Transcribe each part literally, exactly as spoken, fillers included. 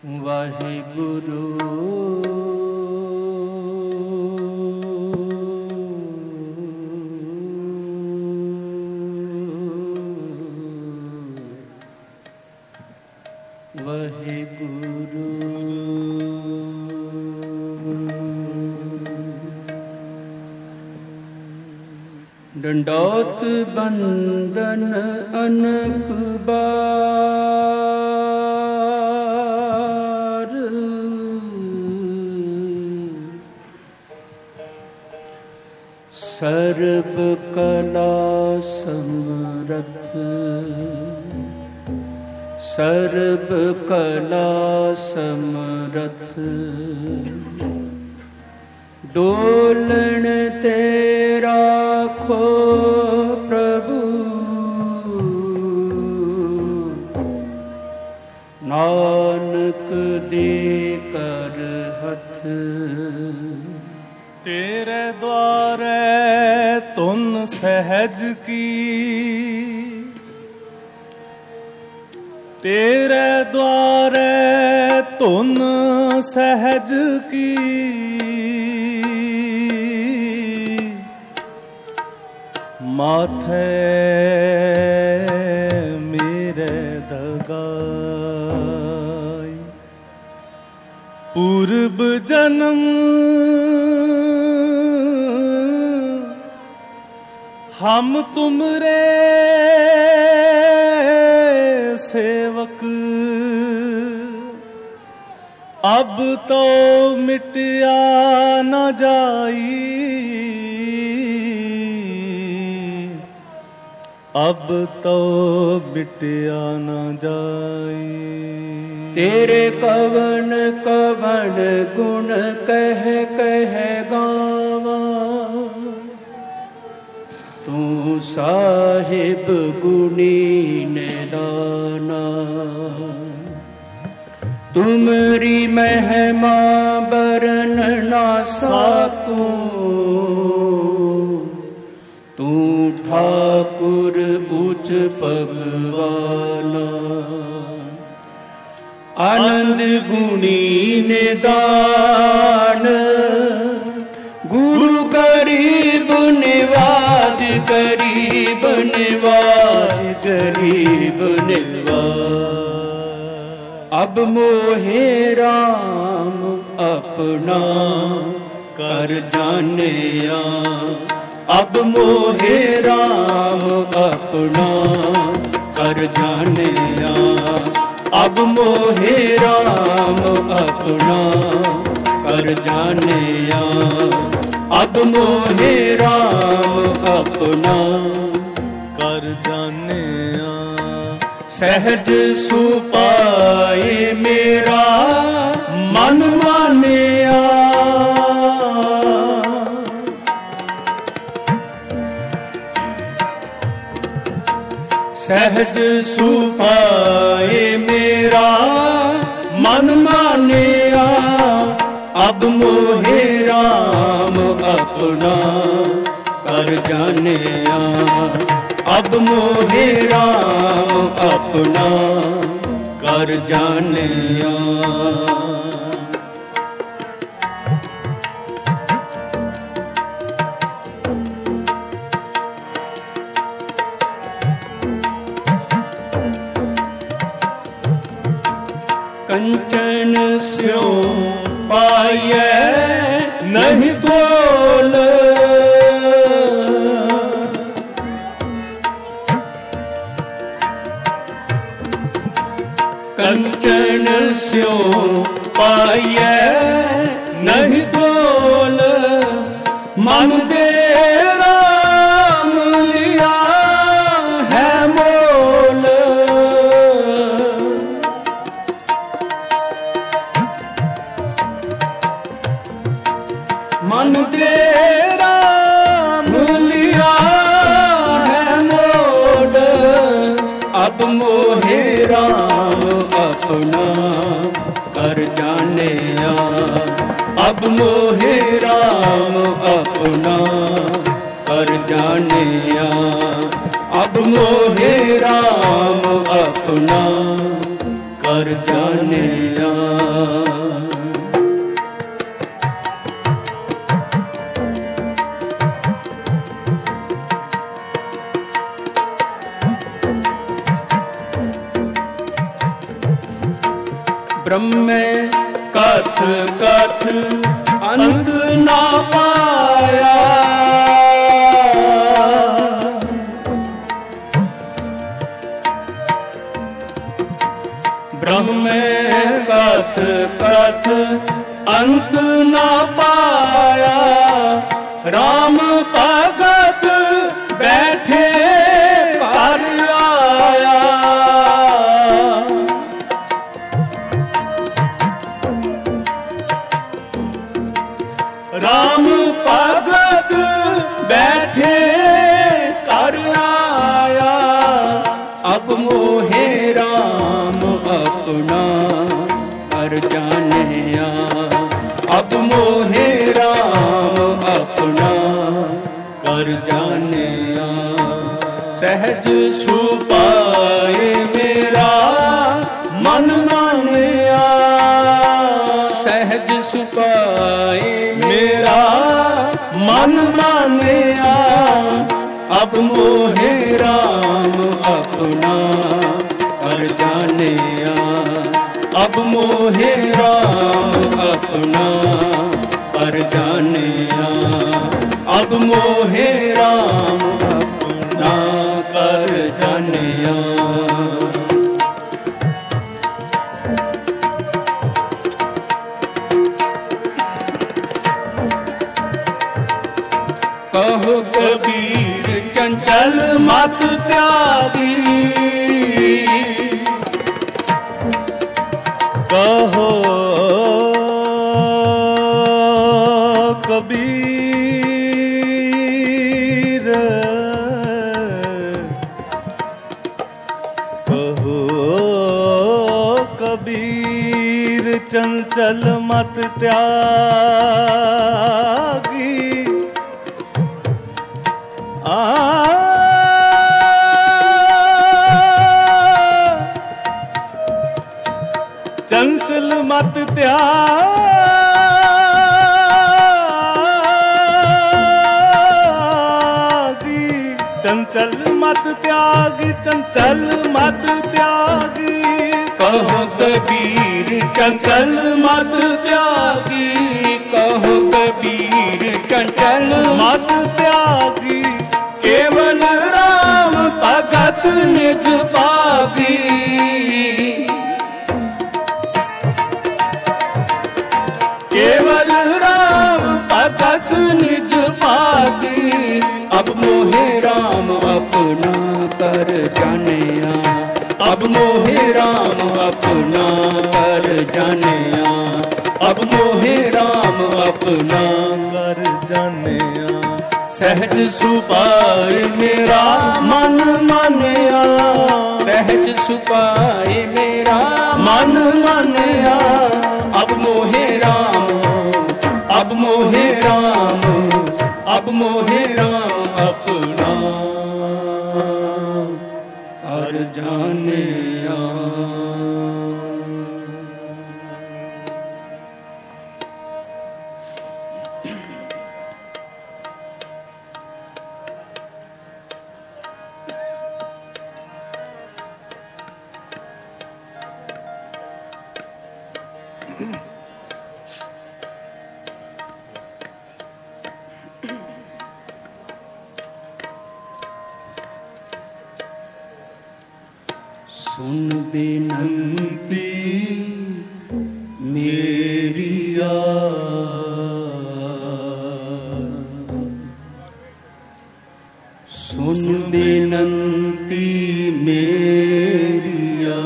ਵਾਹਿਗੁਰੂ ਵਾਹਿਗੁਰੂ ਡੰਡੋਤ ਬੰਦਨ ਅਨਕ ਬਾਰ ਸਰਬ ਕਲਾ ਸਮਰਥ ਸਰਬ ਕਲਾ ਸਮਰਥ ਡੋਲਣ ਤੇ ਰਾਖੋ ਪ੍ਰਭੂ ਨਾਨਕ ਦੇ ਕਰ ਹੱਥ ਤੇਰੇ ਦੁਆਰੇ ਤੁਨ ਸਹਿਜ ਕੀ ਤੇਰੇ ਦੁਆਰੇ ਤੁਨ ਸਹਿਜ ਕੀ ਮਾਥੇ ਮੇਰੇ ਦਗਾਈ ਪੂਰਬ ਜਨਮ ਹਮ ਤੁਮਰੇ सेवक अब तो मिटिया न जाई अब तो मिटिया न जाई तेरे कवन कवन गुण कह कह गावा तू साहिब गुणी निदाना तुमरी महिमा बरन ना साकूं तू ठाकुर उच्च भगवाना आनंद गुणी निदान गुरु गरीब निवाज गरीब निवाज गरीब निवाज अब मोहे राम अपना कर जानिया अब मोहे राम अपना कर जानिया अब मोहे राम अपना कर जानिया अब मोहे राम अपना कर जानिया सहज सुपाए मेरा मन मानिया सहज सुपाए मेरा मन मानिया अब मोहे राम अपना कर जानिया अब मोहे राम अपना कर जानिया कंचन स्यों पाइए नहीं तोल कंचन स्यों पाइए नहीं तोल मन दे राम लिया है मोल मन दे राम लिया है मोल अब मोहे राम अपना कर जानिया अब मोहे राम अपना कर जानिया अब मोहे राम अपना कर जानिया। ब्रह्म कथ कथ अंत ना पाया, ब्रह्म कथ कथ अंत ना पाया, राम भगत बैठे कर आया। राम भगत बैठे कर आया, अब मोहे राम अपना कर जानिया। अब मोहे राम अपना कर जानिया। सहज सुपाए मेरा मन मानिया, सहज सुपाए मेरा मन मानिया। अब मोहे राम अपना कर जानिया। अब मोहे राम अपना कर जानिया। अब मोहे राम अपना कर जानिया। कहो कबीर चंचल मत त्यागी, कहो कबीर कहो कबीर चंचल मत त्यागी। आ चंचल मत त्यागी, चंचल मत त्यागी, चंचल मत त्यागी। कहो कबीर चंचल मत त्यागी, कहो कबीर चंचल मत त्यागी। केवल राम भगत निज पागी। केवल राम भगत निज पागी। अब मोहे राम अपना कर जानिया। अब मोहे राम अपना कर जानिया। अब मोहे राम अपना कर जानिया। सहज सुपाए मेरा मन मानिया। सहज सुपाए मेरा मन मानिया। अब मोहे राम, अब मोहे राम, अब मोहे राम अपना कर जानिया। सुन बेनंती मेरिया, सुन बेनंती मेरिया,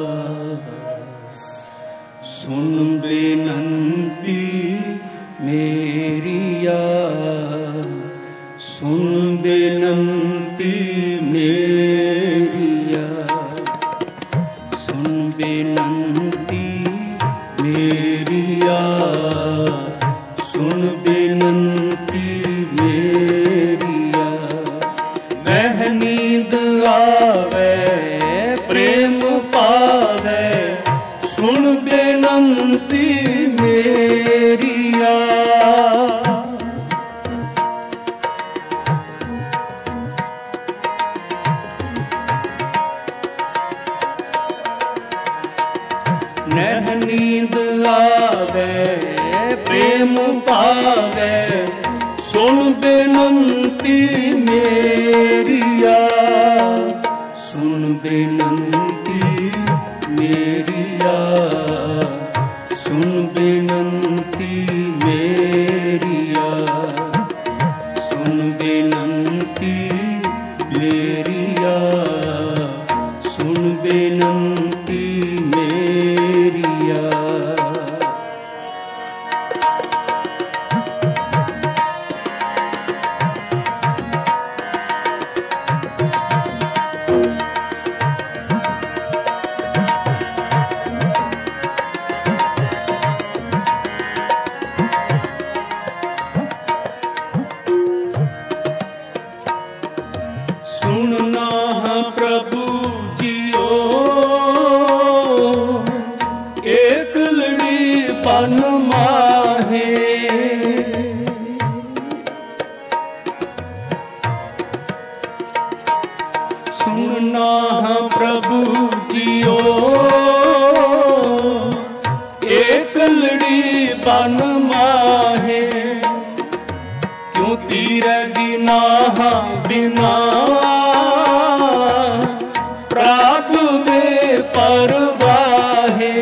सुन बेनंती मेरिया, सुन बेनंती मेरिया, सुन बेनंती मेरिया, सुन बेनंती मेरिया। वह नींद आवे प्रेम पावे, नह नींद आवे प्रेम पावे, सुन बेनंती मेरिया, सुन बेनंती मेरिया, सुन बेनंती मेरिया, सुन बेनंती मेरिया, सुन बेनंती मेरिया। सुनना प्रभु जियो एक लड़ी पन माहे, सुनना प्रभु जियो एक लड़ी पन माहे, क्यों तीरगी नाहा बिना प्रभु वे परवाहे।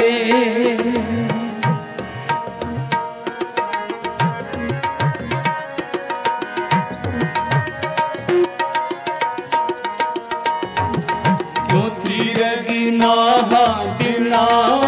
क्यों तीरगी नाहा बिना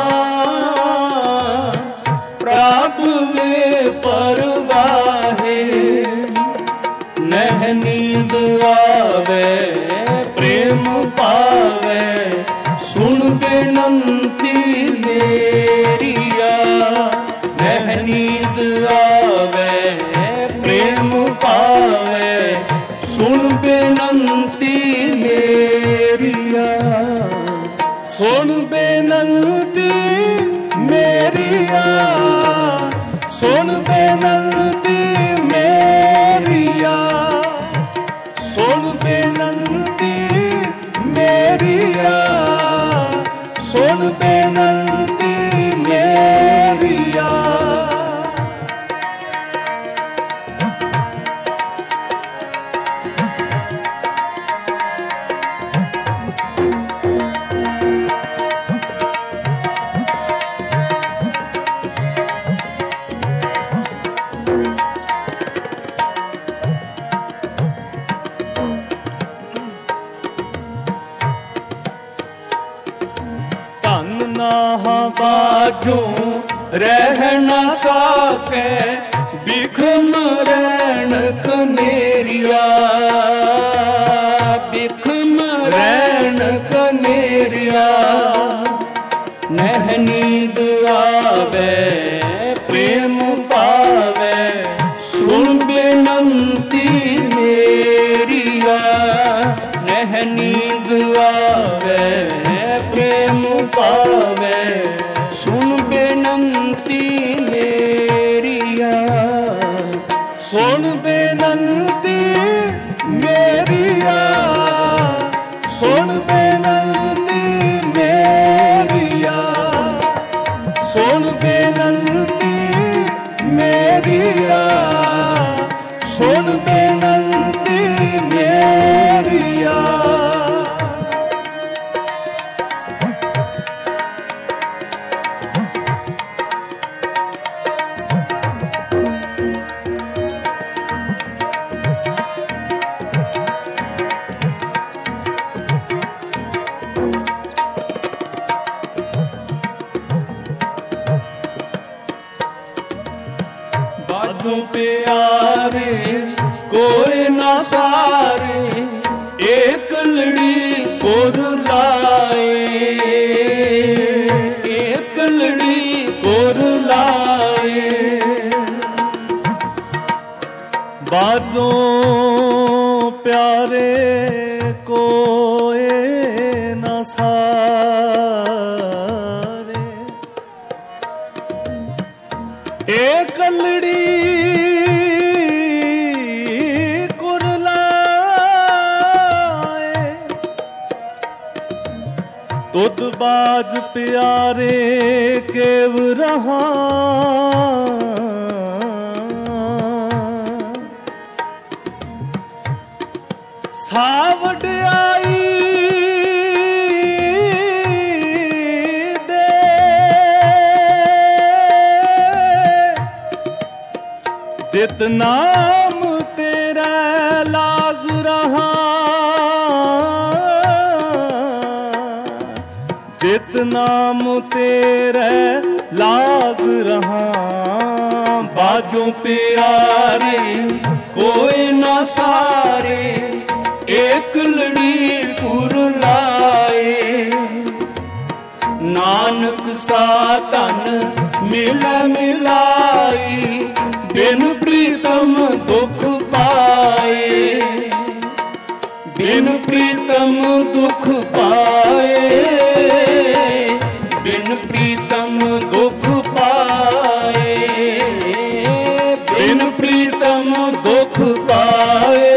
प्रभु वे परवाहे, नह नींद आवे प्रेम पावे, सुन बेनंती मेरिया, नह नींद आवे प्रेम पावे, सुन बेनंती मेरिया, सुन बेनंती मेरिया, सुन बेनंती मेरिया, सुन बेनंती मेरिया, सुन बेनंती मेरिया। बाजू रह न सके बिखम रैन कनेरिया, बिखम रैन कनेरिया, नह नींद आवे प्रेम पावे, सुन बेनंती मेरिया, नह नींद आवे प्रेम पावे, सुन बेनंती मेरिया, सुन बेनंती मेरिया, सुन बेनंती मेरिया, सुन बेनंती मेरिया, सुन बेनंती मेरिया। बाजू प्यारे कोई ना सारे, एक लड़ी को रुलाए, एक लड़ी को रुलाए, बाजू प्यारे कोई ना सारे, एक लड़ी दुध बाज प्यारे केव रहा, सावड आई दे जित नाम तेरा लाग रहा, जित नाम तेरे लाग रहा। बाजों प्यारे कोई ना सारे, एक लड़ी पुर लाए। नानक सा तन मिल मिलाई, बिन प्रीतम दुख पाए, बिन प्रीतम दुख पाए, बिन प्रीतम दुख पाए, बिन प्रीतम दुख पाए,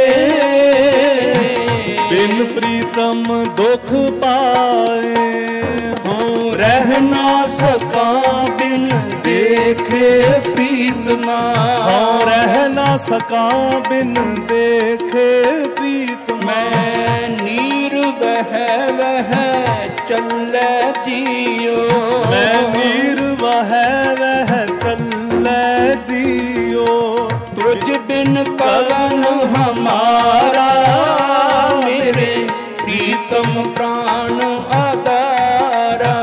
बिन प्रीतम दुख पाए। हूँ रह ना सका बिन देखे प्रीत ना, हूँ रह ना सका बिन देखे प्रीत। मैं नीर बह वह चले जियो, मैं नीर बह वह चले जियो। तुझ बिन कवन हमारा, मेरे प्रीतम प्राण आधारा।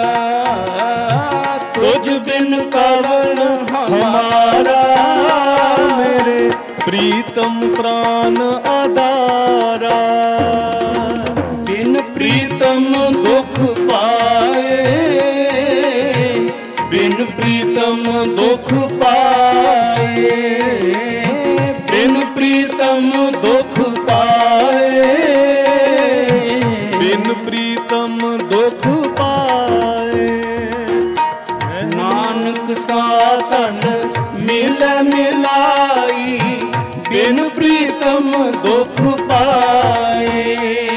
तुझ बिन कवन हमारा, मेरे प्रीतम प्राण आधारा। बिन प्रीतम दुख पाए, बिन प्रीतम दुख पाए, बिन प्रीतम दुख पाए, बिन प्रीतम दुख पाए। नानक सा तन मिल मिलाई, बिन प्रीतम दुख पाए।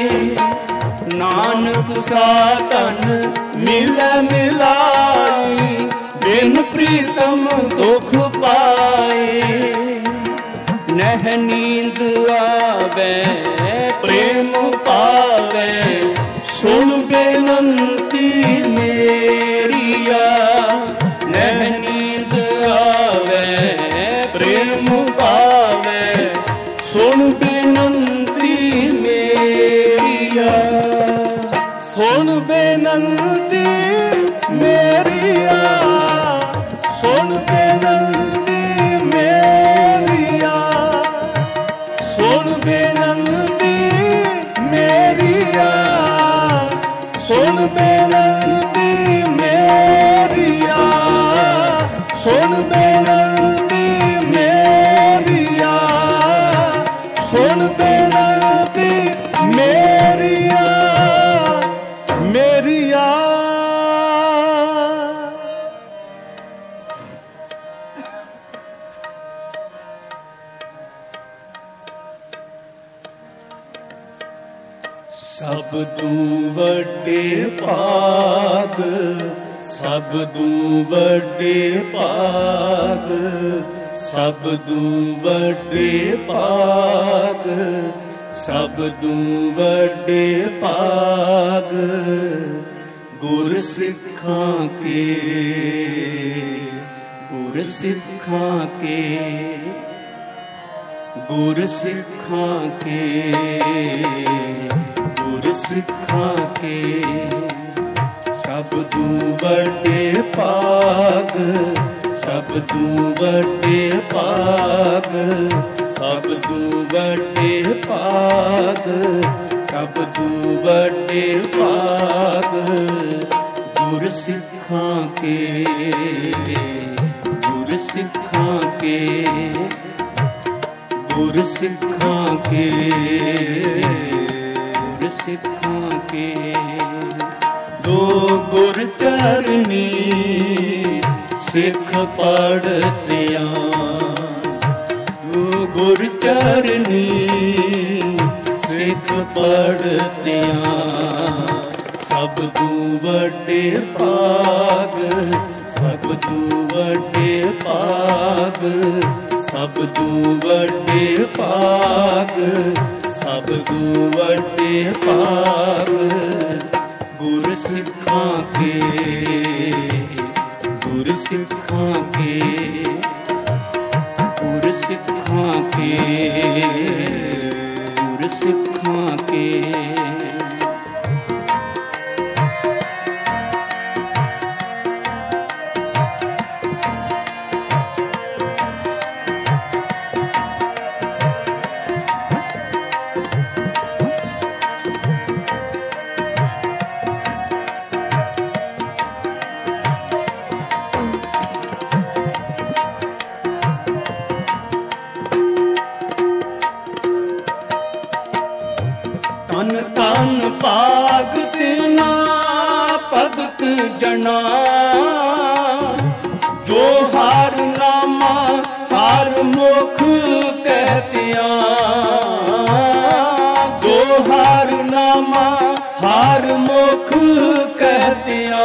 नानक सा तन मिल मिलाई, बिन प्रीतम दुख पाए। नह नींद आवे प्रेम पावे, सुन बेनंती मेरिया। नह नींद आवे प्रेम पावे, सुन बेनंती मेरिया। सुन बेनंती मेरिया, सुन बेनंती मेरिया, सुन बेनंती मेरिया, सुन बेनंती मेरिया, सुन बेनंती मेरिया, सुन बेनंती मेरिया, मेरिया। सब तू वड्डे भाग, सब तू वड्डे भाग, सब तू वड्डे भाग, सब तू वड्डे भाग। गुर सिखां के, गुर सिखां के, गुर सिखां के, गुर सिखां के। सब तू वड्डे भाग, सब तू वड्डे भाग, सब तू वड्डे भाग, सब तू वड्डे भाग। गुर सिखां के, गुर सिखां के, गुर सिखां के, गुर सिखां के। जो गुर चरनी सिख पढ़तिया, जो गुर चरनी सिख पढ़तिया। ਸਭ ਤੋਂ ਵੱਡੇ ਭਾਗ, ਸਭ ਤੋਂ ਵੱਡੇ ਭਾਗ, ਸਭ ਤੋਂ ਵੱਡੇ ਭਾਗ, ਸਭ ਤੋਂ ਵੱਡੇ ਭਾਗ, ਗੁਰ ਸਿੱਖਾਂ ਕੇ, ਗੁਰ ਸਿੱਖਾਂ ਕੇ, ਗੁਰ ਸਿੱਖਾਂ ਕੇ, ਗੁਰ ਸਿੱਖਾਂ ਕੇ। ਤਨ ਤਨ ਭਾਗ ਤਿਨਾ ਭਗਤ ਜਨਾ, ਜੋ ਹਰ ਨਾਮਾ ਹਰ ਮੁਖ ਕਹਿਤਿਆ, ਜੋ ਹਰ ਨਾਮਾ ਹਰ ਮੁਖ ਕਹਿਤਿਆ।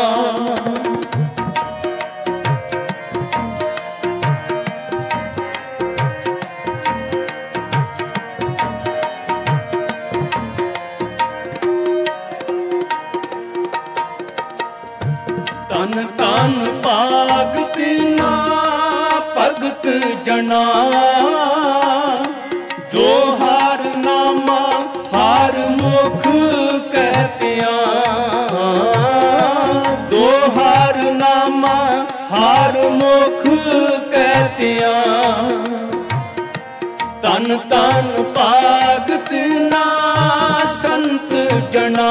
ਤਨ ਤਨ ਭਾਗ ਤਿਨਾ ਭਗਤ ਜਨਾ, ਜੋ ਹਰ ਨਾਮਾ ਹਰ ਮੁਖ ਕਹਿਤਿਆ, ਜੋ ਹਰ ਨਾਮਾ ਹਰ ਮੁਖ ਕਹਿਤਿਆ। ਤਨ ਤਨ ਭਾਗ ਤਿਨਾ ਸੰਤ ਜਨਾ,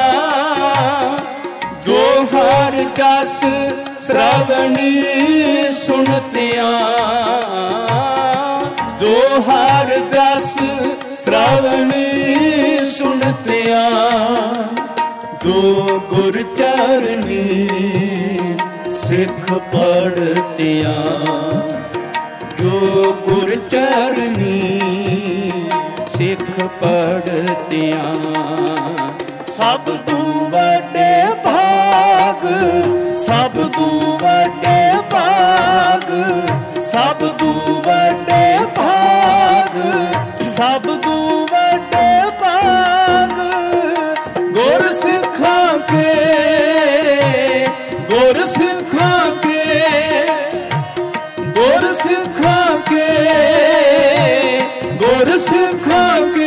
ਜੋ ਹਰ ਜਸ ਸ਼੍ਰਵਣੀ ਸੁਣਤਿਆ, ਜੋ ਹਰ ਜਸ ਸ਼੍ਰਵਣੀ ਸੁਣਤਿਆ। ਜੋ ਗੁਰ ਚਰਨੀ ਸਿੱਖ ਪੜਤਿਆ, ਜੋ ਗੁਰ ਚਰਨੀ ਸਿੱਖ ਪੜਤਿਆ। ਸਭ ਤੋਂ ਵੱਡੇ ਭਾਗ, ਸਭ ਤੋਂ ਵੱਡੇ ਭਾਗ, ਸਭ ਤੋਂ ਵੱਡੇ ਭਾਗ, ਸਭ ਤੋਂ ਵੱਡੇ ਭਾਗ, ਗੁਰ ਸਿੱਖਾਂ ਕੇ, ਗੁਰ ਸਿੱਖਾਂ ਕੇ, ਗੁਰ ਸਿੱਖਾਂ ਕੇ, ਗੁਰ ਸਿੱਖਾਂ ਕੇ।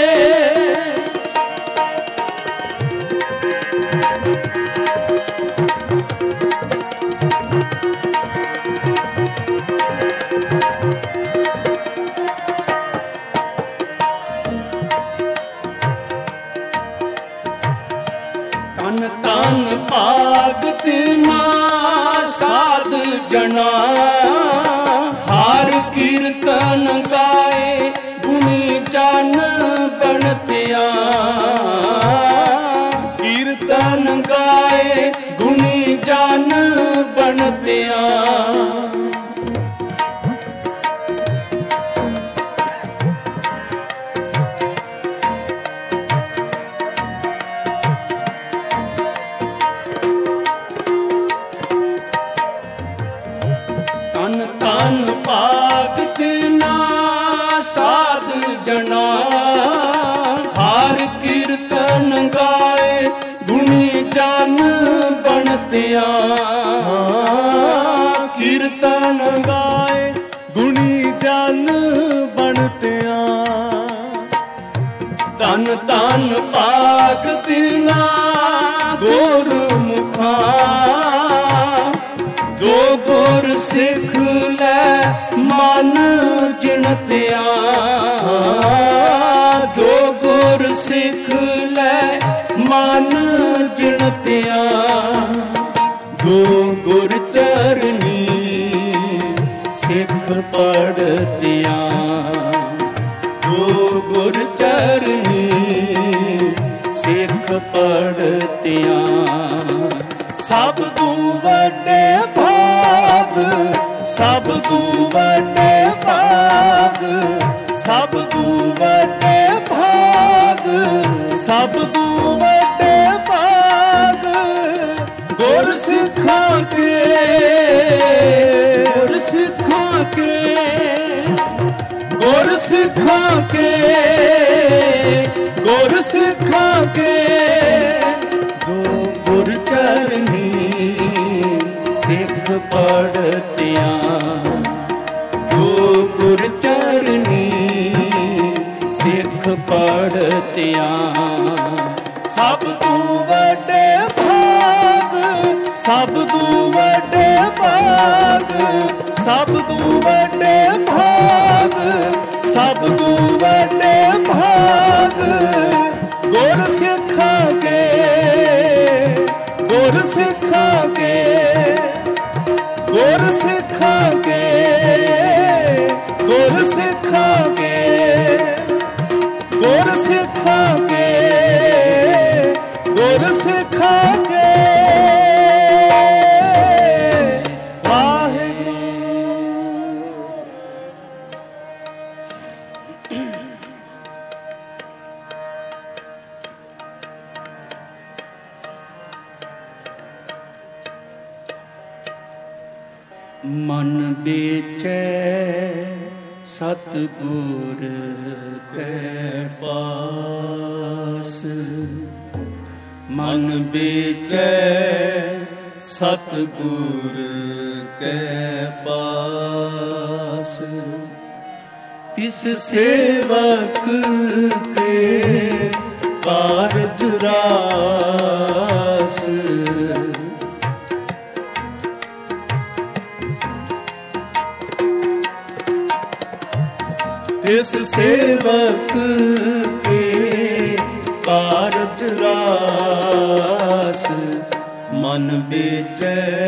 ਤਨ ਤਨ ਭਾਗ ਤਿਨਾ ਸਾਧ ਜਨਾ, ਹਰ ਕੀਰਤਨ ਗਾਏ ਗੁਣੀ ਜਨ ਬਣਤਿਆ, ਕੀਰਤਨ ਗਾਏ ਗੁਣੀ ਜਨ ਬਣਤਿਆ। ਤਨ ਤਨ ਭਾਗ ਤਿਨਾ ਸਾਧ ਜਨਾ, ਹਰ ਕੀਰਤਨ ਗਾਏ ਗੁਣੀ ਜਨ ਬਣਤਿਆ, ਕੀਰਤਨ ਗਾਏ ਗੁਣੀ ਜਨ ਬਣਤਿਆ। ਤਨ ਤਨ ਭਾਗ ਤਿਨਾ ਗੁਰ ਮੁਖਾ, ਜੋ ਗੁਰ ਸਿੱਖ ਲੈ ਮਨ ਜਿਣਤਿਆ, ਜੋ ਗੁਰ ਸਿੱਖ ਲੈ ਮਨ ਜਿਣਤਿਆ। ਜੋ ਗੁਰ ਚਰਨੀ ਸਿੱਖ ਪੜਤਿਆ, ਜੋ ਗੁਰ ਚਰਨੀ ਸਿੱਖ ਪੜਤਿਆ। ਸਭ ਤੋਂ ਵੱਡੇ ਭਾਗ, ਸਭ ਤੋਂ ਵੱਡੇ ਭਾਗ, ਸਭ ਤੋਂ ਵੱਡੇ ਭਾਗ, ਸਭ ਤੋਂ ਵੱਡੇ ਭਾਗ, ਸਿੱਖਾਂ ਕੇ ਗੁਰ ਸਿੱਖਾਂ ਕੇ ਗੁਰ ਸਿੱਖਾਂ ਕੇ ਗੁਰ ਸਿੱਖਾਂ ਕੇ ਜੋ ਗੁਰ ਚਰਨੀ ਸਿੱਖ ਪੜਤਿਆਂ ਜੋ ਗੁਰ ਚਰਨੀ ਸਿੱਖ ਪੜਤਿਆਂ ਸਭ ਤੋਂ ਵੱਡੇ ਭਾਗ ਸਭ ਤੋਂ ਵੱਡੇ ਭਾਗ ਸਭ ਤੋਂ ਵੱਡੇ ਭਾਗ ਸਭ ਤੋਂ ਵੱਡੇ ਭਾਗ ਗੁਰ ਸਿੱਖਾਂ ਕੇ ਗੁਰ ਸਿੱਖਾਂ ਕੇ ਗੁਰ ਸਿੱਖਾਂ ਕੇ ਗੁਰ ਸਿੱਖਾਂ ਕੇ ਗੁਰ ਸਿੱਖਾਂ ਕੇ ਗੁਰ ਸਿੱਖਾਂ ਕੇ ਵਾਹਿਗੁਰੂ। ਮਨ ਵਿਚੈ ਸਤਿਗੁਰ ਕੈ ਪਾਸ ਮਨ ਵਿਚੈ ਸਤਿਗੁਰ ਕੈ ਪਾਸ ਤਿਸ ਸੇਵਕ ਕੇ ਕਾਰਜ ਰਾਸ ਤਿਸ ਸੇਵਕ ਕੇ ਕਾਰਜ ਰਾਸ ਮਨ ਵਿਚੈ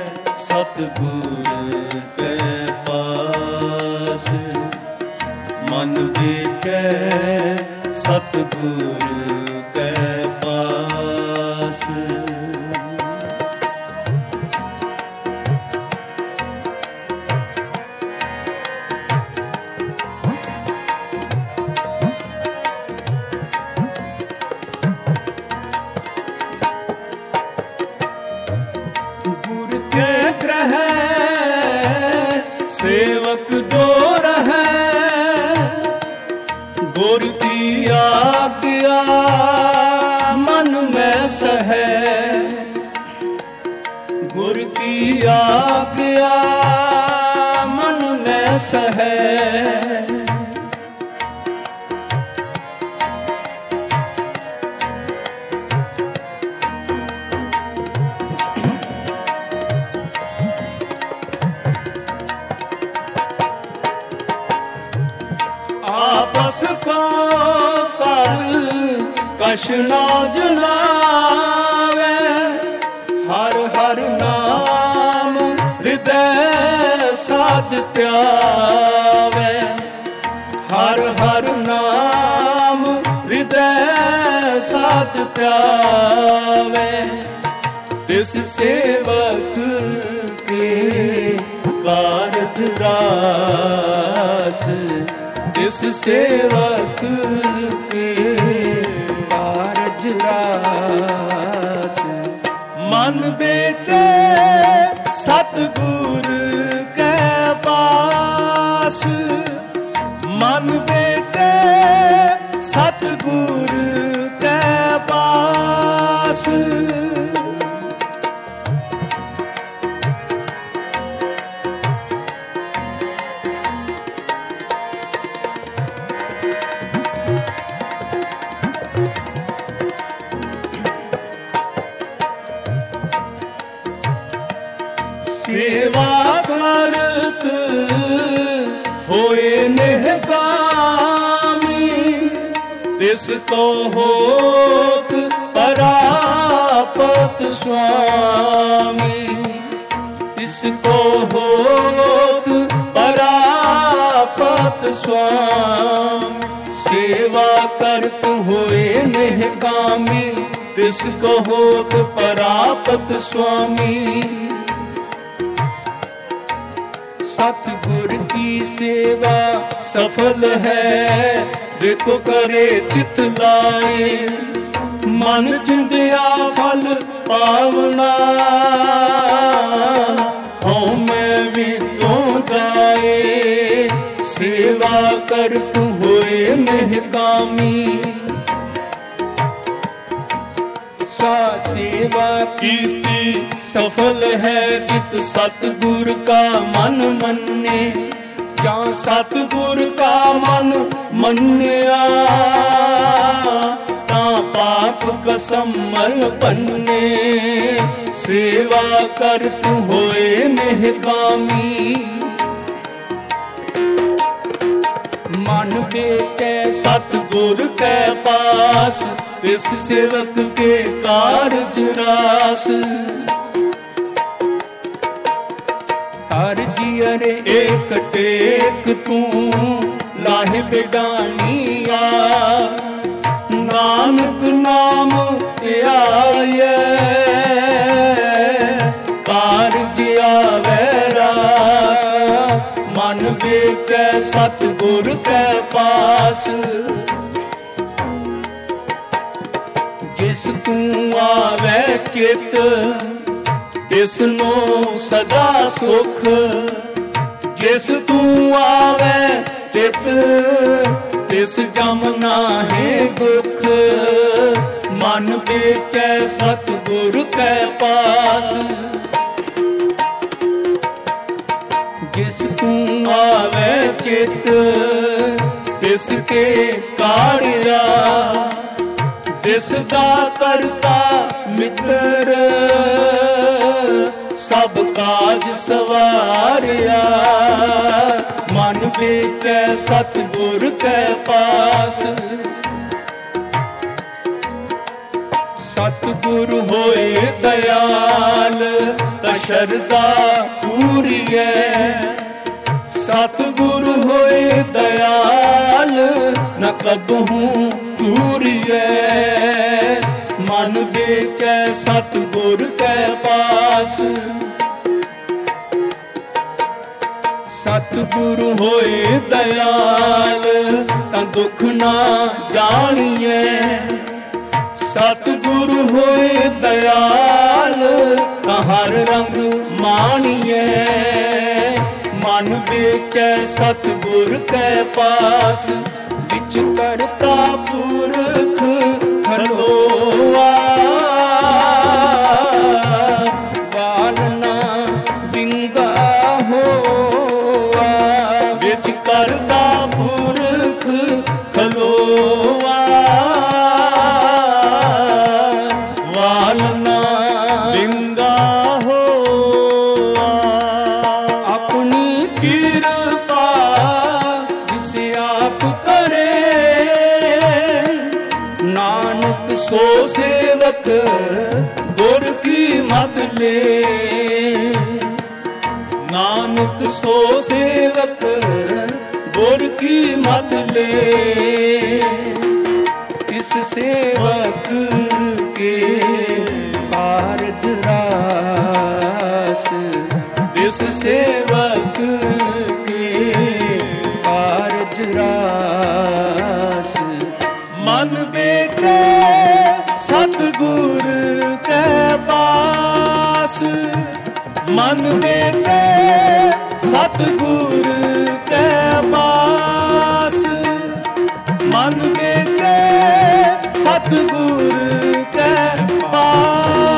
ਸਤਿਗੁਰ ਕੈ ਪਾਸ ਮਨ ਵਿਚੈ ਸਤਿਗੁਰ ਕੈ ਪਾਸ सेवक जो रहे गुर की आज्ञा मन में सहे गुर की आज्ञा मन में सहे आपस को कर कश ना जलावे हर हर नाम हृदय साध त्यावे हर हर नाम हृदय साध त्यावे तिस सेवक के कारज रास तिस सेवक के कारज रास मन बेचे सतगुर के पास मन बेचे सतगुर के पास सेवा भरत होए निहकामी तिसको होत परापत स्वामी तिसको होत परापत स्वामी सेवा करत होए निहकामी तिसको होत परापत स्वामी सतगुर की सेवा सफल है जिको करे चित लाए मन जिंदिया फल पावना ਗਾਮੀ। ਸਾ ਸੇਵਾ ਕੀਤੀ ਸਫਲ ਹੈ ਜਿਤ ਸਤਿਗੁਰ ਕਾ ਮਨ ਮੰਨੇ। ਜਾਂ ਸਤਿਗੁਰ ਕਾ ਮਨ ਮੰਨਿਆ ਤਾਂ ਪਾਪ ਕਸਮਲ ਪੰਨੇ। ਸੇਵਾ ਕਰ ਤੂੰ ਹੋਏ ਨਿਹਕਾਮੀ। ਮਨ ਬੇਟੇ ਸਤਿਗੁਰ ਕੈ ਪਾਸ ਤਿਸ ਸੇਵਕ ਕੇ ਕਾਰਜ ਰਾਸ। ਹਰ ਜੀਅਰੇ ਏਕ ਟੇਕ ਤੂੰ ਲਾਹੇ ਬਿਡਾਨੀ ਆਸ। ਨਾਨਕ ਨਾਮ ਧਿਆਇਐ ਕਾਰਜ ਆਵੈ ਰਾਸ। ਮਨ ਵੇਚੈ ਸਤਿਗੁਰ ਕੈ ਪਾਸ। ਜਿਸ ਤੂੰ ਆਵੈ ਚਿਤ ਤਿਸ ਨੂੰ ਸਦਾ ਸੁਖ। ਜਿਸ ਤੂੰ ਆਵੈ ਚਿਤ ਤਿਸ ਜਮ ਨਾਹੀ ਦੁਖ। ਮਨ ਵੇਚੈ ਸਤਿਗੁਰ ਕੈ ਪਾਸ। ਜਿਸ ਤੂੰ ਆਵੈ ਚਿਤ ਤਿਸ ਕੇ ਕਾੜਿਆ। ਜਿਸ ਦਾ ਕਰਤਾ ਮਿੱਤਰ ਸਭ ਕਾਜ ਸਵਾਰਿਆ। ਮਨ ਵੇਚੈ ਸਤਿਗੁਰ ਕੈ ਪਾਸ। ਸਤਿਗੁਰ ਹੋਏ ਦਇਆਲ ਤਾਂ ਸ਼ਰਧਾ ਪੂਰੀਐ। ਸਤਿਗੁਰ ਹੋਏ ਦਇਆਲ ਨ ਕਬਹੂ ਚੂਰੀਐ। ਮਨ ਵੇਚੈ ਸਤਿਗੁਰ ਕੈ ਪਾਸ। ਸਤਿਗੁਰ ਹੋਏ ਦਇਆਲ ਤਾਂ ਦੁਖ ਨਾ ਜਾਣੀਐ। ਸਤਿਗੁਰ ਹੋਏ ਦਇਆਲ ਤਾਂ ਹਰ ਰੰਗ ਮਾਣੀਐ। ਮਨ ਵੇਚੈ ਸਤਿਗੁਰ ਕੈ ਪਾਸ। ਵਿਚ ਕਰਤਾ ਪੁਰਖ ਖਲੋਆ ਬਾਲਨਾ ਬਿੰਗਾ ਹੋਆ। ਵਿਚ ਕਰਤਾ ਪੁਰਖ ਖਲੋਆ ਬਾਲਨਾ ਬਿੰਗਾ ਹੋਆ। ਆਪਣੀ ਕਿਰਪਾ ਜਿਸ ਆਪ ਕਰੇ ਨਾਨਕ ਸੋ ਸੇਵਕ ਗੁਰ ਕੀ ਮਤ ਲੈ। ਨਾਨਕ ਸੋ ਸੇਵਕ ਗੁਰ ਕੀ ਮਤ ਲੈ। ਇਸ ਸੇਵਕ ਕੇ ਕਾਰਜ ਰਾਸ। ਇਸ ਸੇਵਕ ਕੇ ਕਾਰਜ ਰਾਸ। ਮਨ ਬੇਟੇ ਸਤਿਗੁਰ ਕੈ ਪਾਸ। ਮਨ ਬੇਟੇ ਸਤਿਗੁਰ ਕੈ ਪਾਸ। ਮਨ ਬੇਟੇ ਸਤਿਗੁਰ ਕੈ ਪਾਸ।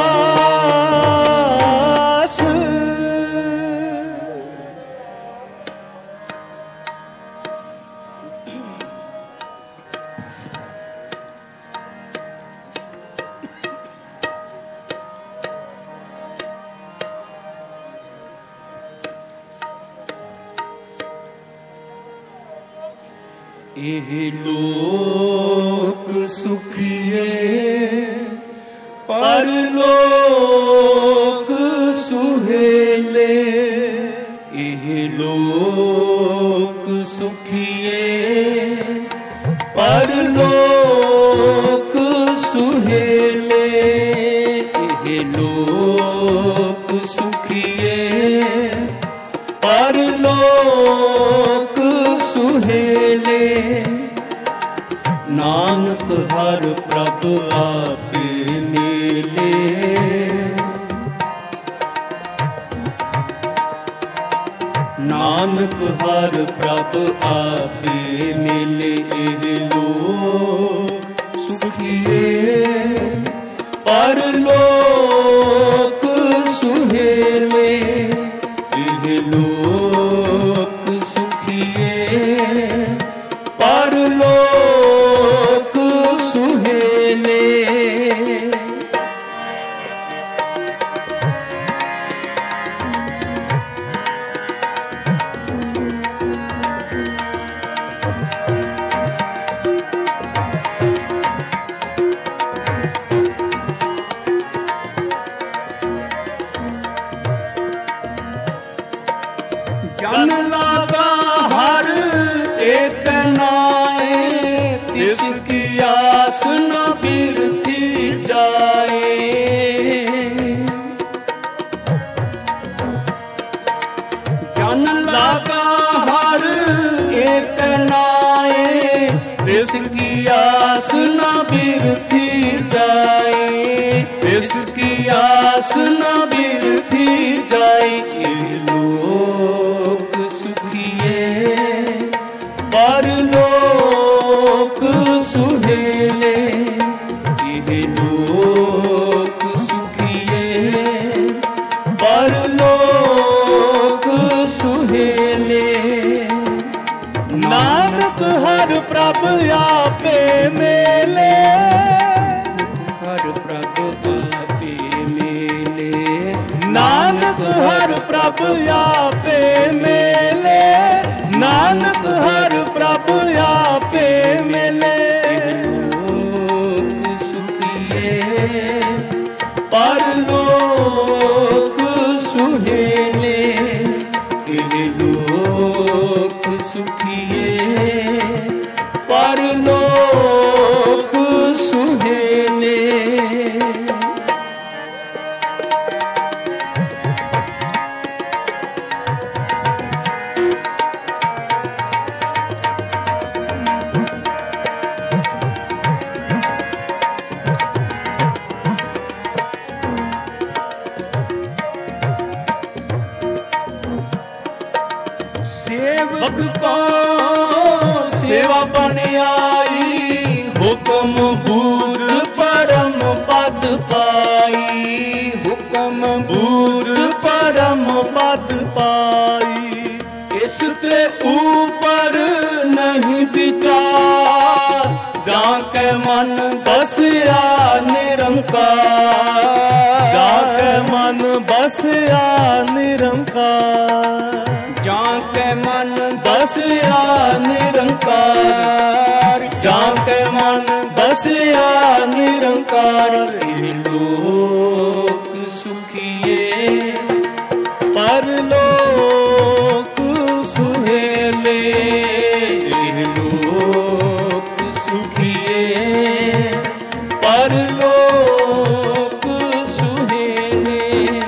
ਇਹ ਲੋਕ ਸੁਖੀਏ ਪਰਲੋਕ ਸੁਹੇਲੇ। ਇਹ ਲੋਕ ਸੁਖੀਏ ਪਰਲੋਕ ਸੁਹੇਲੇ। ਇਹ ਲੋਕ ਸੁਖੀਏ ਪਰਲੋਕ ਸੁਹੇਲੇ। ਨਾਨਕ ਹਰ ਪ੍ਰਭ ਆਪੇ ਮੇਲੇ। नानक हर प्रभ आपे मिले एह लोक सुखिए परलोक सुहेले एह लोक सुखिए परलोक सुहेले। जन लागा हर एक नाए तिसकी आस न बिरथी जाए। जन लागा हर एक नाए तिसकी आस न बिरथी जाए। तिसकी आस न बिरथी जाए। लोक सुखिए परलोक सुहेले यह लोक सुखिए परलोक सुहेले। नानक हर प्रभ आपे मेले हर प्रभ आपे मेले। नानक हर प्रभ आपे मेले नानक हर प्रभ आपे मेले। लोक सुखिए परलोक सुहेले एह लोक सुखिए परलोक सुहेले। सेवक को सेवा बन आई हुक्म बूझ परम पद पाई। हुक्म बूझ परम पद पाई। इससे ऊपर नहीं विचार जाके मन बसया निरंकार। जाके मन बसया निरंकार। जाके मन बसया निरंकार। जाके मन बसया निरंकार। लोक सुखिए परलोक सुहेले लोक सुखिए परलोक सुहेले।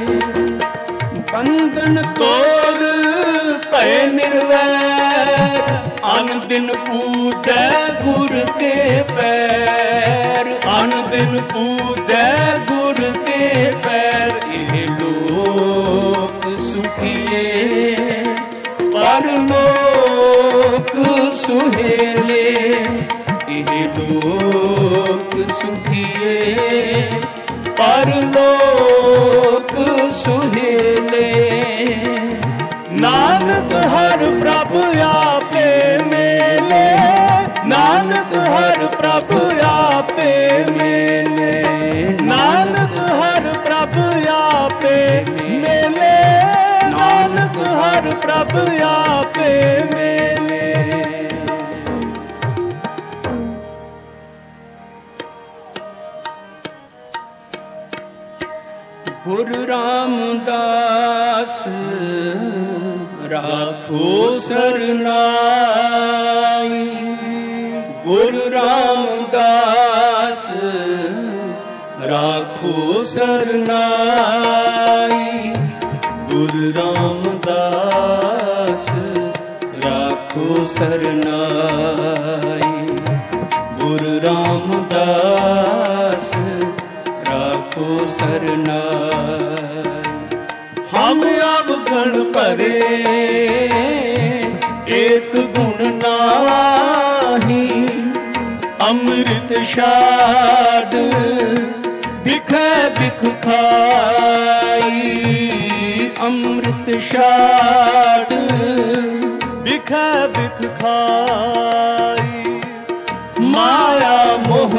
बंधन तोर भय निर्वैर अन दिन पूजै गुर के पैर। अन दिन पूजै गुर के पैर। एह लोक सुखिए परलोक सुहेले एह लोक सुखिए परलोक सुहेले। नानक हर प्रभ आपे मेले नानक हर प्रभ आपे मेले। नानक हर प्रभ आपे मेले नानक हर प्रभ आपे मेले। गुरु रामदास राखो सरनाई। गुरु रामदास राखो सरनाई। गुरु रामदास राखो सरनाई। गुरु रामदास राखो सरनाई। हम अब अवगुण भरे एक गुण नाही अमृत छाड़ बिखै बिख खाई अमृत छाड़ बिखै बिख खाई माया मोह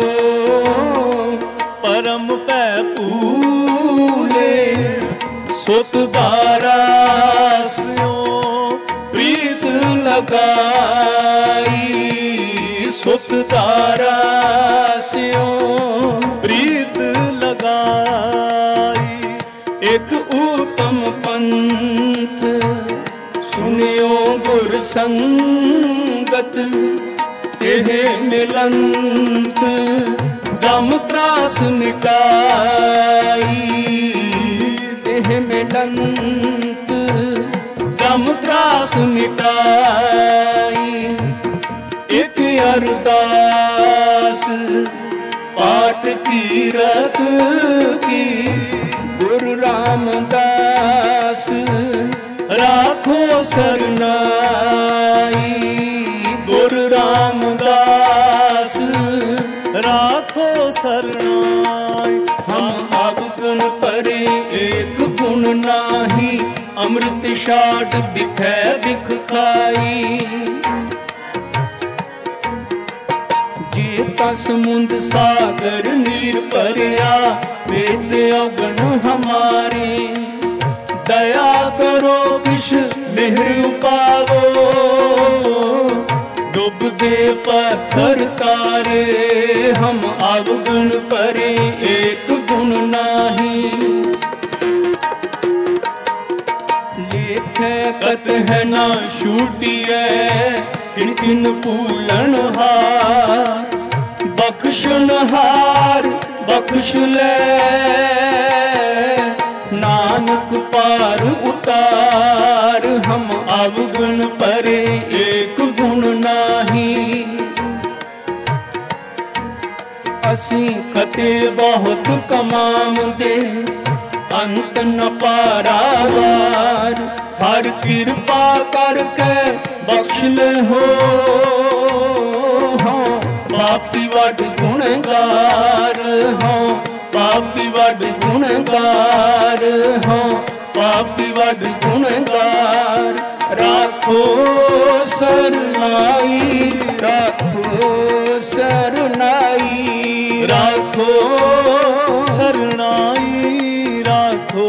परम पै भूले सुत दारा स्यों प्रीत लगाई सुत दारा स्यों प्रीत लगाई एक उत्तम पंथ सुनियो गुर संगत तेह मिलंत जम त्रास मिटाई तेह मिलंत जम त्रास मिटाई एक अरदास पाठ तीरथ की गुरु रामदास राखो सरनाई गुरु रामदास राखो सरनाई हम अवगुण परे एक गुण नाही अमृत छाड़ बिखै बिख खाई जेता समुंद सागर नीर भरिया वेद अवगुण हमारे दया करो किश मेहर उपावो डूब दे पत्थर तारे हम अवगुण परे एक गुण नाही लेखे कत है ना छूटिए किन किन भूलन हार बख्शन हार बख्श ले नानक पार उतार हम अवगुण परे एक गुण नाही असी खते बहुत कमावदे अंत न पारावार हर कृपा करके बख्श ले हो हाँ पापी वड गुणगार हाँ पापी वड गुणगार हाँ पापी वड गुणगार राखो सरनाई राखो सरनाई राखो सरनाई राखो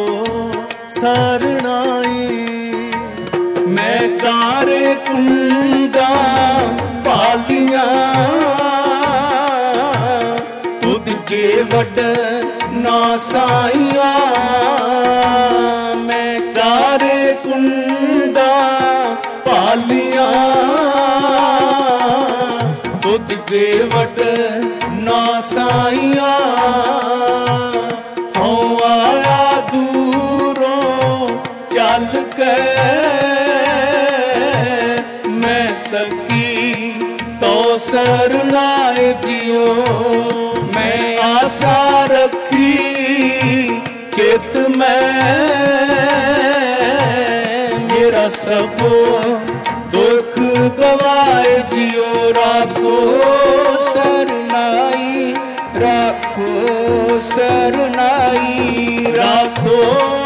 सरनाई मैं कारे कुंडा पालियां तुद के वड ना साइया मैं कारे कुंडा पालियां तुद के वड ना साइया हूँ आया दूरों चल के मैं तकी तो सरनाए जियो मैं आशा रखी कित में मेरा सब दुख गवाए जियो राखो सरनाई राखो सरनाई राखो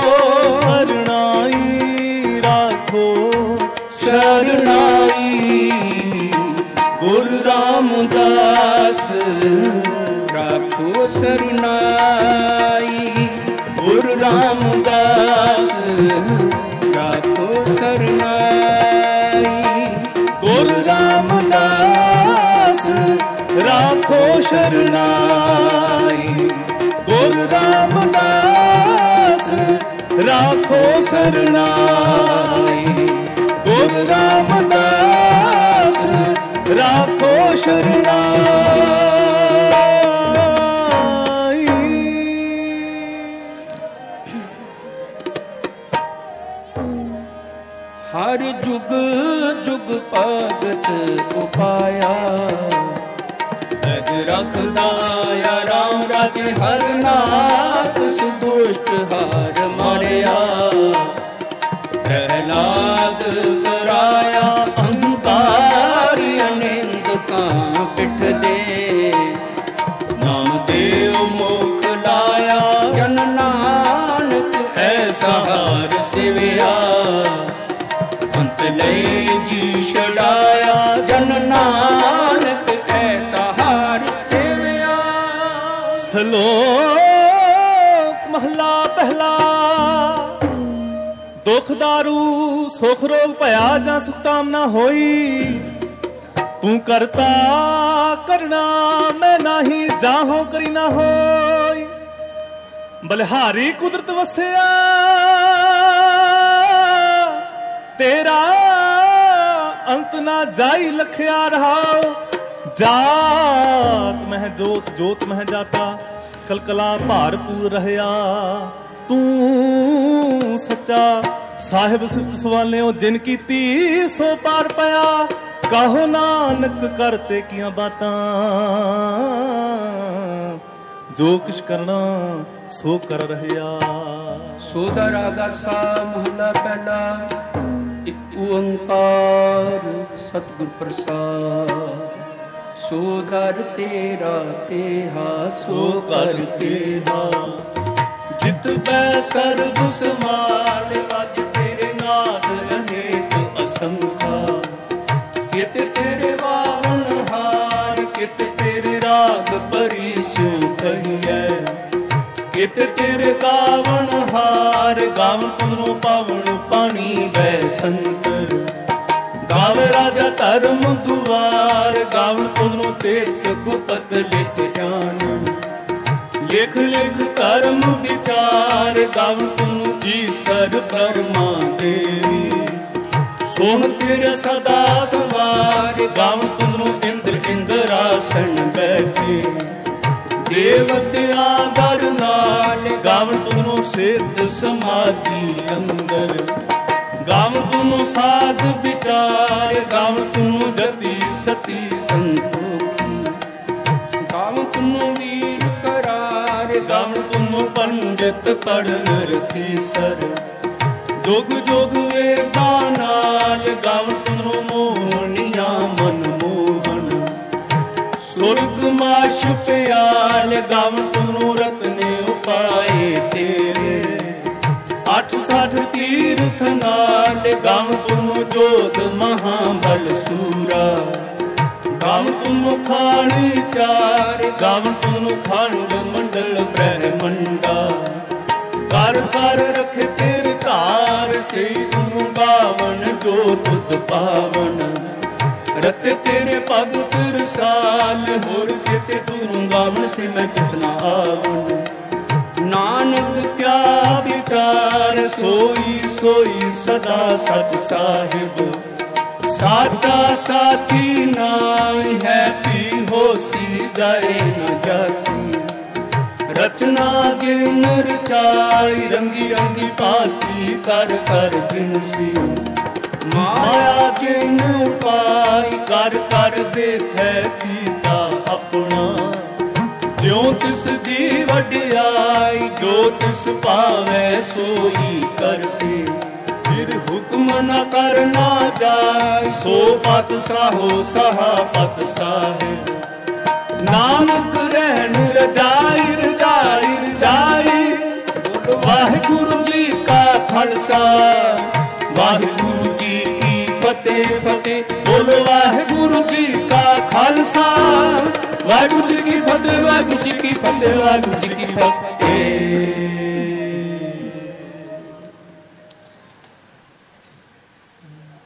सरनाई राखो सरनाई गुरु रामदास राखो सरनाई गुरु रामदास राखो सरनाई गुरु रामदास राखो शरणाई गुरु रामदास राखो शरणाई गुरु रामदास राखो शरणाई हर जुग जुग भगत उपाया रखदाया राम राजे हर नाथ सुदुष्ट हार मारिया प्रहलाद कराया अहंकार अनिंद का पिठ दे नामदेव मुख लाया जन नानक ऐसा हार सिविया अंत लय जी छड़ाया जन नानक ऐसा हार सिविया। ਸਲੋਕ ਮਹਲਾ ਪਹਿਲਾ। ਦੁਖ ਦਾਰੂ ਸੁਖ ਰੋਗ ਭਇਆ ਜਾਂ ਸੁਖਤਾਮਨਾ ਹੋਈ, ਤੂੰ ਕਰਤਾ ਕਰਨਾ ਮੈਂ ਨਾਹੀ, ਜਾਹੋ ਕਰੀ ਨਾ ਹੋਈ। ਬਲਿਹਾਰੀ ਕੁਦਰਤ ਵਸਿਆ ਤੇਰਾ ਅੰਤ ਨਾ ਜਾਈ ਲਖਿਆ ਰਹਾਓ। ਜਾਤ ਮਹਿ ਜੋਤ ਜੋਤ ਮਹਿ ਜਾਤਾ, ਕਲਕਲਾ ਭਾਰਪੂਰ ਰਹਿਆ। ਤੂੰ ਸੱਚਾ ਸਾਹਿਬ ਸਿਫਤ ਸਵਾਲਿਓ ਜਿਨ ਕੀਤੀ ਸੋ ਪਾਰ ਪਿਆ। ਕਹੋ ਨਾਨਕ ਕਰਤੇ ਕੀਆਂ ਬਾਤਾਂ, ਜੋ ਕਿਛ ਕਰਨਾ ਸੋ ਕਰ ਰਹਿਆ। ਸੋਦਾ ਰਾਗਾ ਸਾ ਮਹਲਾ ਪਹਿਲਾ। ਇੱਕ ਓੰਕਾਰ ਸਤਿਗੁਰ ਪ੍ਰਸਾਦ, ਸੋ ਦਰ ਤੇਰਾ ਤੇਹਾ ਸੋ ਕਰ ਤੇਹਾ। ਜਿਤ ਬੈ ਸਰਬ ਸਮਾਲ ਵਜ ਤੇਰੇ ਨਾਦ ਅਨੇਕ ਅਸੰਖਾ। ਕਿਤ ਤੇਰੇ ਵਾਵਣ ਹਾਰ ਕਿਤ ਤੇਰੇ ਰਾਗ ਭਰੀ ਸਿਉ ਕਹੀਐ। ਕਿਤ ਤੇਰੇ ਗਾਵਣ ਹਾਰ ਗਾਵਣ ਤੁਮੋ ਪਾਵਣ ਪਾਣੀ ਬੈ ਸੰਤਰ। ਗਾਵੇ ਰਾਜਾ ਧਰਮ ਦੁਆਰ ਗਾਵਣ ਤੁਮੋ ਤੇਤ ਗੁਪਤ ਲਿਖ ਜਾਣ। ਲਿਖ ਲਿਖ ਧਰਮ ਵਿਚਾਰ ਗਾਵਣ ਤੁਮ ਜੀ ਸਰ ਪਰਮਾ ਦੇਵੀ। ਸੋਹਣ ਤੇਰੇ ਸਦਾ ਸਵਾਰ ਗਾਵਣ ਤੁਮਨੂੰ ਇੰਦਰ ਇੰਦਰਾਸਣ ਬੈਠੇ। ਦੇਵਤਿਆਂ ਦਰ ਨਾਲ ਗਾਵਣ ਤੁਮਨੂੰ ਸਿੱਧ ਸਮਾਧੀ ਅੰਦਰ। ਗਾਵਣ ਤੁਮਨੂੰ ਸਾਧ ਵਿਚਾਰ ਗਾਵਣ ਤੁਮਨੂੰ ਜਤੀ ਸਤੀ ਸੰਤੋਖੀ। ਗਾਵਣ ਤੁਮਨੂੰ ਵੀਰ ਕਰਾਰ ਗਾਵਣ ਤੁਮਨੂੰ ਪੰਡਿਤ ਪੜਨ ਰਖੀ ਸਰ। ਜੋਗ ਜੋਗ ਵੇਦਾਂ ਨਾਲ ਗਾਵਣ ਤੁਮਨੂੰ ਮੋਹਣੀਆਂ ਮਨ ਮੋਹਣ। ਸੁਰਗ ਮਾਸ਼ ਪਿਆਲ ਗਾਵਣ ਤੁਮਨੂੰ ਰਤਨੇ ਉਪਾਏ ਤੇਰੇ। ਅੱਠ ਸਾਠ ਤੀਰਥ ਨਾਲ ਗਾਵਣ ਤੁਮਨੂੰ ਜੋਤ ਮਹਾਬਲ ਸੂਰਾ। ਗਾਵਣ ਤੁਮਨੂੰ ਖਾਣੀ ਚਾਰ ਗਾਵਣ ਤੁਮਨੂੰ ਖੰਡ ਮੰਡਲ ਬ੍ਰਹਮੰਡਾ। ਕਰ ਕਰ ਰਖੇ ਤੇਰੇ ਧਾਰ ਸਹੀ ਤੁਮਨੂੰ ਗਾਵਣ ਜੋ ਤੁਧ ਪਾਵਨ। ਰਤੇ ਤੇਰੇ ਭਗਤ ਰਸਾਲ ਹੋਰ ਕਿਤੇ ਤੁਮਨੂੰ ਗਾਵਣ ਸੇ ਮੈਂ ਜਿਤਨਾ ਆਵਨ। ਨਾਨਕ ਕਿਆ ਵਿਚਾਰ ਸੋਈ ਸੋਈ ਸਦਾ ਸਚ ਸਾਹਿਬ। ਸਾਚਾ ਸਾਥੀ ਨਾਈ ਹੈ ਪੀ ਹੋਸੀ ਜਾਏ ਨ ਜਾਸੀ। ਰਚਨਾ ਜਿਨ ਰਚਾਈ ਰੰਗੀ ਰੰਗੀ ਭਾਤੀ ਕਰ ਕਰ ਜਿਨਸੀ। ਮਾਇਆ ਜਿਨ ਪਾਈ ਕਰ ਕਰ ਦੇਖੈ ਕੀਤਾ ਆਪਣਾ। ਜਿਉ ਤਿਸ ਦੀ ਵਡਿਆਈ ਜੋ ਤਿਸ ਪਾਵੈ ਸੋਈ ਕਰਸੀ। ਫਿਰ ਹੁਕਮ ਨ ਕਰਨਾ ਜਾਇ ਸੋ ਪਤ ਸਾਹੋ ਸਹਾ ਪਤ ਸਾਹਿਬ। ਨਾਨਕ ਰਹਿਣ ਰਜਾਈ ਰਜਾਈ ਰਜਾਈ। ਵਾਹਿਗੁਰੂ ਜੀ ਕਾ ਖਾਲਸਾ ਵਾਹਿਗੁਰੂ ਜੀ ਕੀ ਫਤਿਹ ਫਤਿਹ। ਬੋਲੋ ਵਾਹਿਗੁਰੂ ਜੀ ਕਾ ਖਾਲਸਾ ਵਾਹਿਗੁਰੂ ਜੀ ਕੀ ਫਤਿਹ ਵਾਹਿਗੁਰੂ ਜੀ ਕੀ ਫਤਿਹ ਵਾਹਿਗੁਰੂ ਜੀ ਕੀ ਫਤਿਹ।